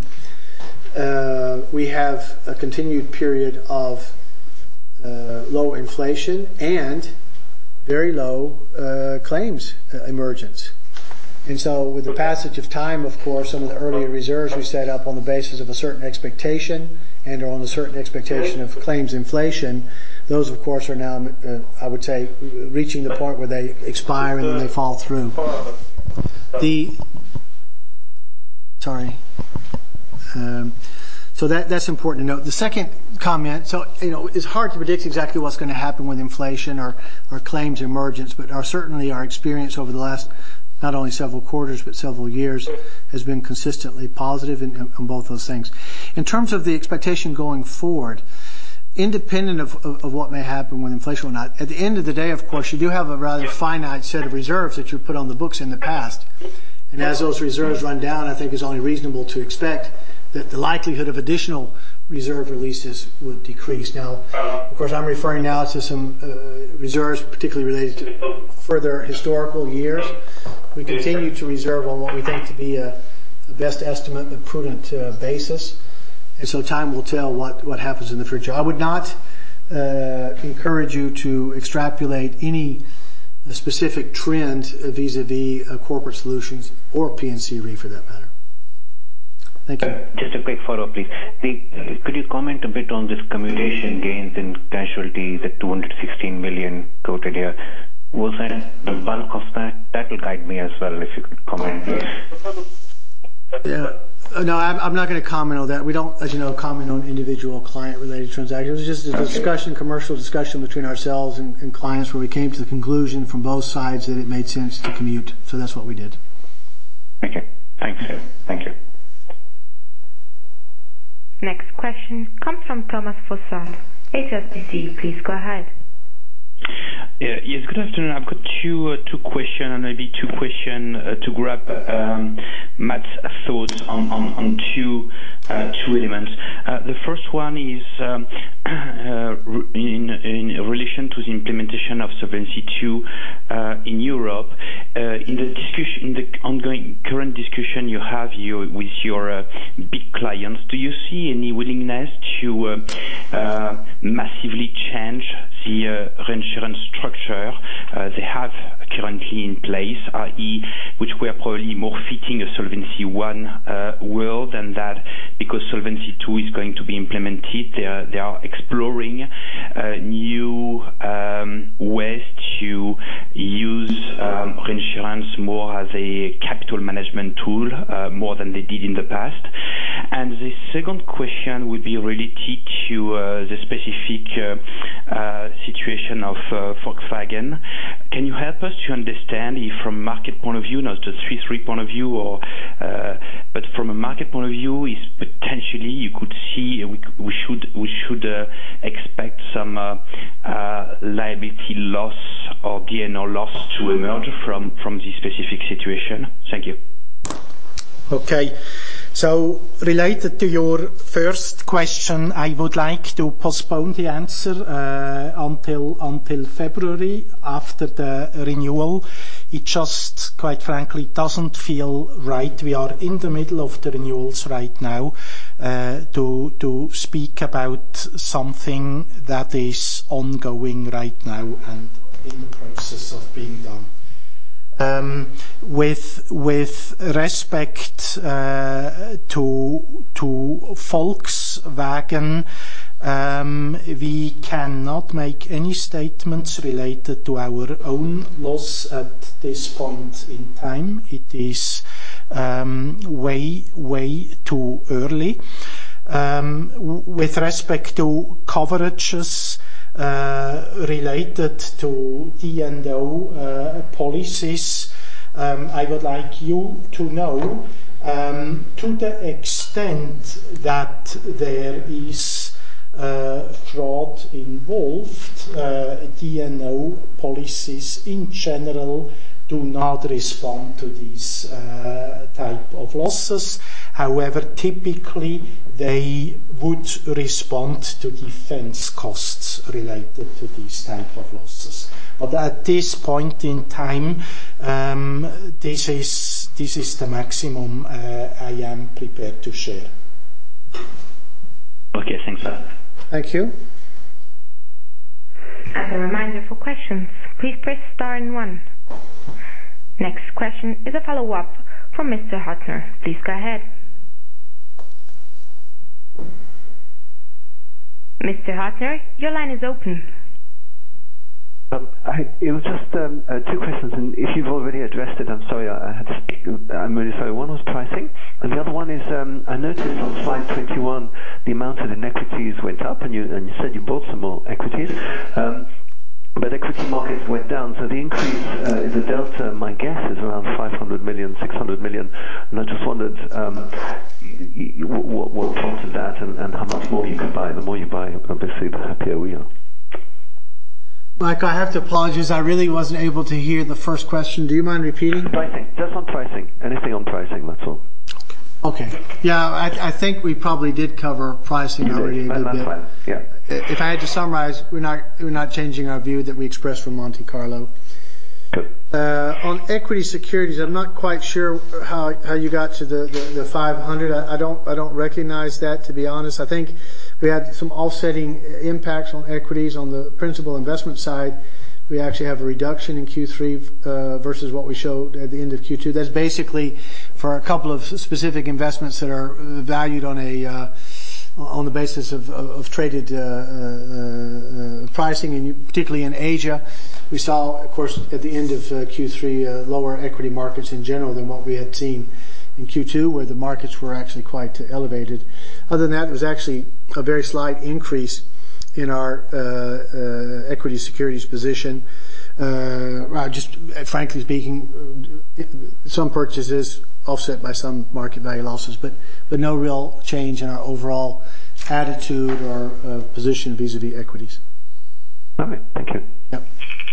uh, we have a continued period of uh, low inflation and very low uh, claims uh, emergence. And so with the passage of time, of course, some of the earlier reserves we set up on the basis of a certain expectation and or on a certain expectation of claims inflation, those, of course, are now, uh, I would say, reaching the point where they expire and then they fall through. The, sorry. Um, So that, that's important to note. The second comment, so, you know, it's hard to predict exactly what's going to happen with inflation or, or claims emergence, but our, certainly our experience over the last not only several quarters but several years has been consistently positive in, in both those things. In terms of the expectation going forward, independent of, of, of what may happen with inflation or not, at the end of the day, of course, you do have a rather finite set of reserves that you put on the books in the past. And as those reserves run down, I think it's only reasonable to expect that the likelihood of additional reserve releases would decrease. Now, of course, I'm referring now to some uh, reserves particularly related to further historical years. We continue to reserve on what we think to be a, a best estimate, a prudent uh, basis. And so time will tell what, what happens in the future. I would not uh, encourage you to extrapolate any uh, specific trend vis-a-vis uh, corporate solutions or P and C Re for that matter. Thank you. Uh, just a quick follow-up, please. The, could you comment a bit on this commutation gains in casualty, the two hundred sixteen million quoted here? Was that the bulk of that? That will guide me as well, if you could comment, please. Yeah. No, I'm, I'm not going to comment on that. We don't, as you know, comment on individual client-related transactions. It was just a discussion, commercial discussion between ourselves and, and clients where we came to the conclusion from both sides that it made sense to commute. So that's what we did. Okay. Thanks, sir. Thank you. Next question comes from Thomas Fossard, H S B C. Please go ahead. Yeah, yes, good afternoon. I've got two uh, two questions and maybe two questions uh, to grab um, Matt's thoughts on, on, on two uh, two elements. Uh, the first one is um, uh, in, in relation to the implementation of Solvency two uh, in Europe. Uh, in the discussion, in the ongoing current discussion you have you, with your uh, big clients, do you see any willingness to uh, uh, massively change the uh, reinsurance structure uh, they have currently in place, that is, which were probably more fitting a Solvency one uh, world than that, because Solvency two is going to be implemented. They are, they are exploring uh, new um, ways to use um, reinsurance more as a capital management tool, uh, more than they did in the past. And the second question would be related to uh, the specific uh, uh, situation of uh, Volkswagen. Can you help us to understand if from market point of view, not just Swiss Re point of view, or uh, but from a market point of view, is potentially you could see we, we should we should uh, expect some uh, uh, liability loss or D N O loss to emerge from from this specific situation? Thank you. Okay. So, related to your first question, I would like to postpone the answer uh, until until February after the renewal. It just, quite frankly, doesn't feel right. We are in the middle of the renewals right now uh, to to speak about something that is ongoing right now and in the process of being done. Um, with with respect uh, to to Volkswagen, um, we cannot make any statements related to our own loss at this point in time. It is um, way way too early. Um, with respect to coverages Uh, related to D and O uh, policies, um, I would like you to know, um, to the extent that there is uh, fraud involved, uh, D and O policies in general do not respond to these uh, type of losses. However, typically they would respond to defense costs related to these type of losses. But at this point in time, um, this is this is the maximum uh, I am prepared to share. Okay, thanks, sir. Thank you. As a reminder for questions, please press star and one. Next question is a follow-up from Mister Hartner. Please go ahead. Mister Hartner, your line is open. Um, I, it was just um, uh, two questions, and if you've already addressed it, I'm sorry. I, I had to, I'm really sorry. One was pricing, and the other one is um, I noticed on slide twenty-one the amount of inequities went up, and you and you said you bought some more equities. Um, But equity markets went down, so the increase, uh, the delta, my guess, is around five hundred million, six hundred million. And I just wondered um, what, what prompted that and, and how much more you could buy. The more you buy, obviously, the happier we are. Mike, I have to apologize. I really wasn't able to hear the first question. Do you mind repeating? Pricing. Just on pricing. Anything on pricing, that's all. Okay. Yeah, I, I think we probably did cover pricing You already did. a good That's bit. fine. Yeah. If I had to summarize, we're not we're not changing our view that we expressed from Monte Carlo. Good. Uh, on equity securities, I'm not quite sure how how you got to the the, the five hundred. I, I don't I don't recognize that, to be honest. I think we had some offsetting impacts on equities on the principal investment side. We actually have a reduction in Q three uh, versus what we showed at the end of Q two. That's basically for a couple of specific investments that are valued on a uh, on the basis of, of, of traded uh, uh, pricing, and particularly in Asia. We saw, of course, at the end of uh, Q three, uh, lower equity markets in general than what we had seen in Q two, where the markets were actually quite uh, elevated. Other than that, it was actually a very slight increase in our uh, uh, equity securities position. Uh, just frankly speaking, some purchases offset by some market value losses, but but no real change in our overall attitude or uh, position vis-a-vis equities. All right, thank you. Yep.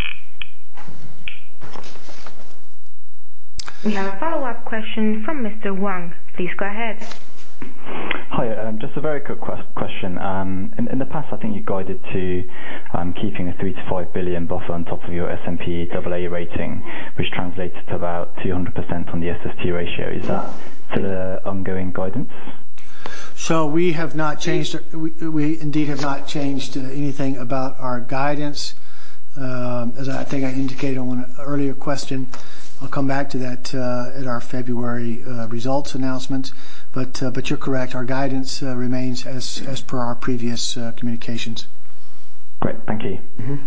We have a follow-up question from Mister Wang. Please go ahead. Hi, um, just a very quick question. Um, in, in the past, I think you guided to um, keeping a three to five billion buffer on top of your S and P double A rating, which translates to about two hundred percent on the S S T ratio. Is that still the ongoing guidance? So we have not changed. We, we indeed have not changed uh, anything about our guidance. Um, as I think I indicated on an earlier question, I'll come back to that uh, at our February uh, results announcement. But uh, but you're correct. Our guidance uh, remains as as per our previous uh, communications. Great, thank you.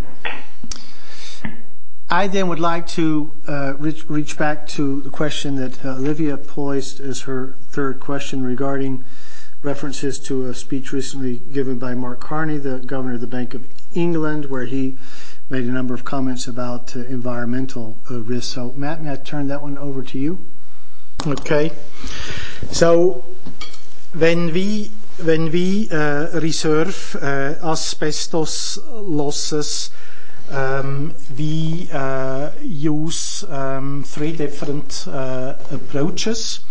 Mm-hmm. I then would like to uh, reach, reach back to the question that uh, Olivia posed as her third question regarding references to a speech recently given by Mark Carney, the governor of the Bank of England, where he made a number of comments about uh, environmental uh, risks. So, Matt, may I turn that one over to you? Okay. So when we when we uh, reserve uh, asbestos losses, um, we uh, use um, three different uh, approaches.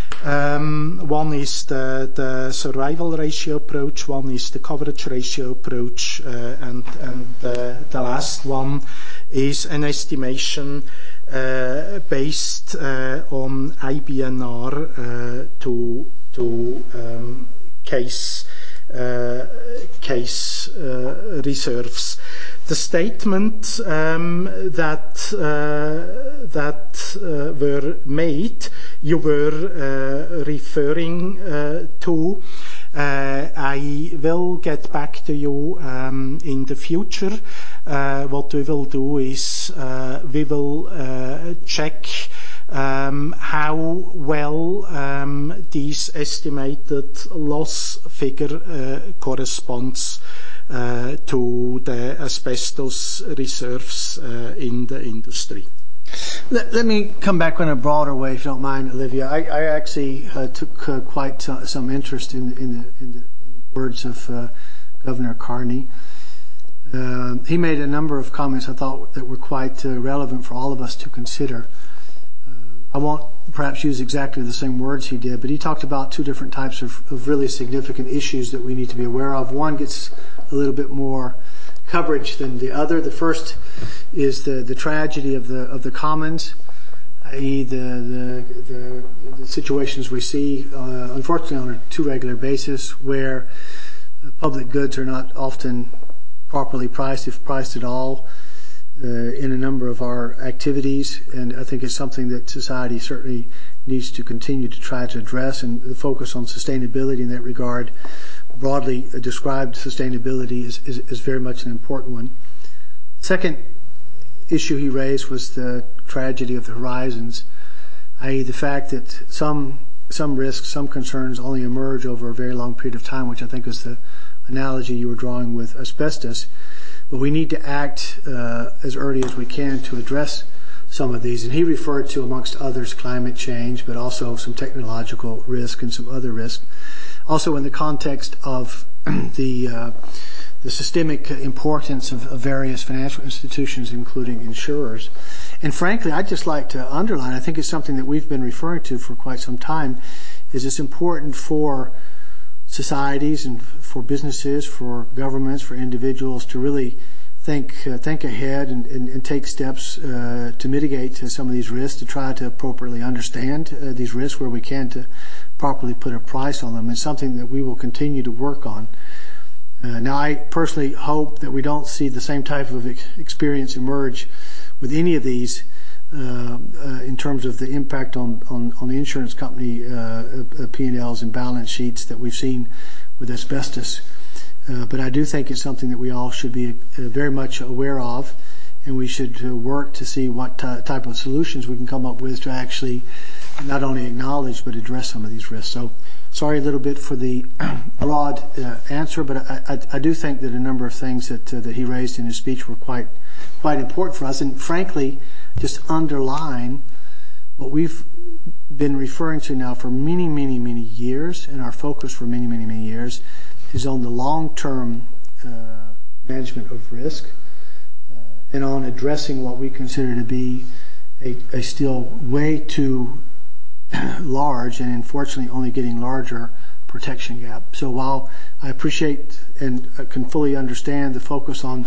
Um, one is the, the survival ratio approach, one is the coverage ratio approach, uh, and, and uh, the last one is an estimation uh, based uh, on I B N R uh, to to um, case uh, case uh, reserves. The statement um, that uh, that uh, were made, you were uh, referring uh, to. Uh, I will get back to you um, in the future. Uh, what we will do is uh, we will uh, check um, how well um, this estimated loss figure uh, corresponds uh, to the asbestos reserves uh, in the industry. Let, let me come back in a broader way, if you don't mind, Olivia. I, I actually uh, took uh, quite uh, some interest in, in, the, in, the, in the words of uh, Governor Carney. Uh, he made a number of comments I thought that were quite uh, relevant for all of us to consider. Uh, I won't perhaps use exactly the same words he did, but he talked about two different types of, of really significant issues that we need to be aware of. One gets a little bit more coverage than the other. The first is the, the tragedy of the of the commons, that is the, the, the, the situations we see, uh, unfortunately, on a too regular basis, where public goods are not often properly priced, if priced at all, uh, in a number of our activities. And I think it's something that society certainly needs to continue to try to address, and the focus on sustainability in that regard, broadly described sustainability, is, is, is very much an important one. Second issue he raised was the tragedy of the horizons, that is the fact that some some risks, some concerns only emerge over a very long period of time, which I think is the analogy you were drawing with asbestos. But we need to act uh, as early as we can to address some of these. And he referred to, amongst others, climate change, but also some technological risk and some other risk. Also in the context of the uh, the systemic importance of, of various financial institutions, including insurers. And frankly, I'd just like to underline, I think it's something that we've been referring to for quite some time, is it's important for societies and for businesses, for governments, for individuals to really think uh, think ahead and, and, and take steps uh, to mitigate uh, some of these risks, to try to appropriately understand uh, these risks where we can, to properly put a price on them. It's something that we will continue to work on. Uh, now, I personally hope that we don't see the same type of ex- experience emerge with any of these uh, uh, in terms of the impact on, on, on the insurance company uh, uh, P and L's and balance sheets that we've seen with asbestos. Uh, but I do think it's something that we all should be uh, very much aware of, and we should uh, work to see what t- type of solutions we can come up with to actually not only acknowledge but address some of these risks. So sorry a little bit for the broad uh, answer, but I, I, I do think that a number of things that uh, that he raised in his speech were quite quite important for us, and frankly, just underline what we've been referring to now for many, many, many years, and our focus for many, many, many years is on the long-term uh, management of risk uh, and on addressing what we consider to be a, a still way too large and unfortunately only getting larger protection gap. So while I appreciate and can fully understand the focus on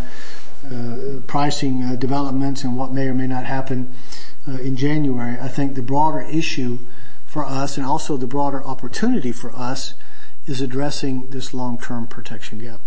uh, pricing uh, developments and what may or may not happen uh, in January, I think the broader issue for us and also the broader opportunity for us is addressing this long-term protection gap.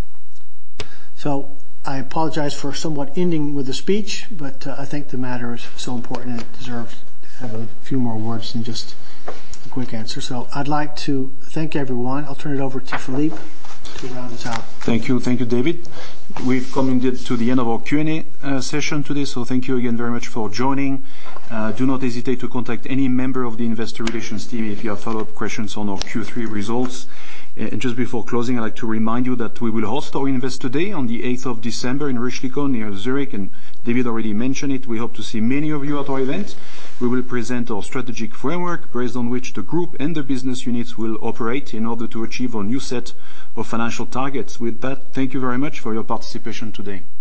So I apologize for somewhat ending with a speech, but uh, I think the matter is so important and it deserves to have a few more words than just a quick answer. So I'd like to thank everyone. I'll turn it over to Philippe to round us out. Thank you. Thank you, David. We've come indeed to the end of our Q and A uh, session today, so thank you again very much for joining. Uh, do not hesitate to contact any member of the investor relations team if you have follow-up questions on our Q three results. And just before closing, I'd like to remind you that we will host our Investor Day on the eighth of December in Rüschlikon near Zurich, and David already mentioned it. We hope to see many of you at our event. We will present our strategic framework based on which the group and the business units will operate in order to achieve our new set of financial targets. With that, thank you very much for your participation today.